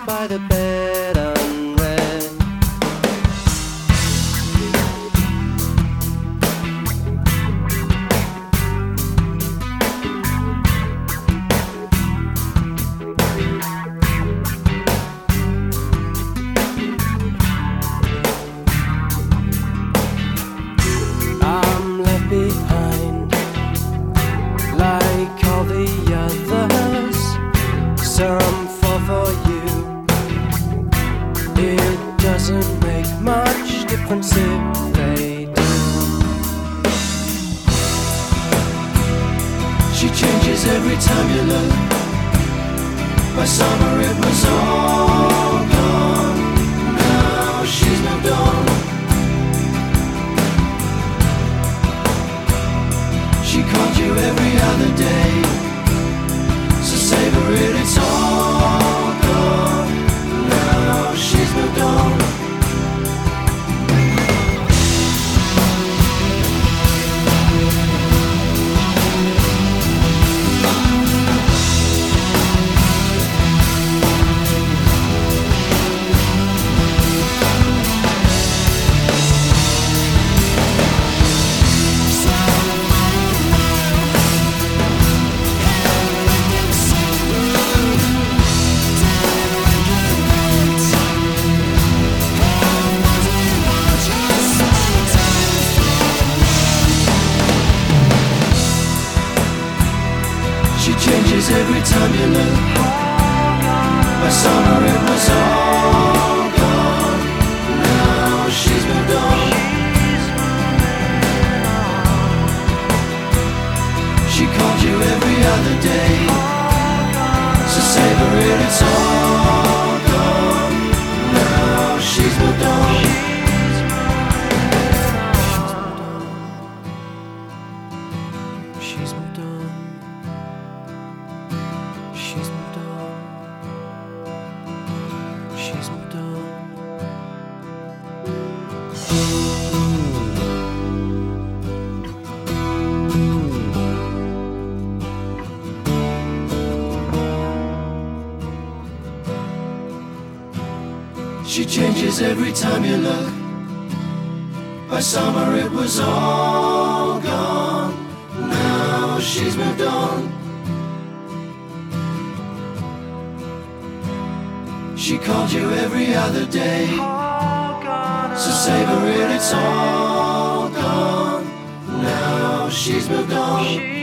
by the bed unread. I'm left behind like all the others. Some fall for you. It doesn't make much difference if they do. She changes every time you look. By summer it was all gone. Now she's moved on. She called you every other day, so savor it, it's all gone. Now she's moved on. She changes every time you look. By summer it was all gone. Now she's moved on. She called you every other day, so savor it, it's all gone. Now she's moved on. She's moved on. She's moved on. She's moved on. She changes every time you look. By summer it was all gone. Now she's moved on. She called you every other day, so savor it, it's all gone. Now she's moved on.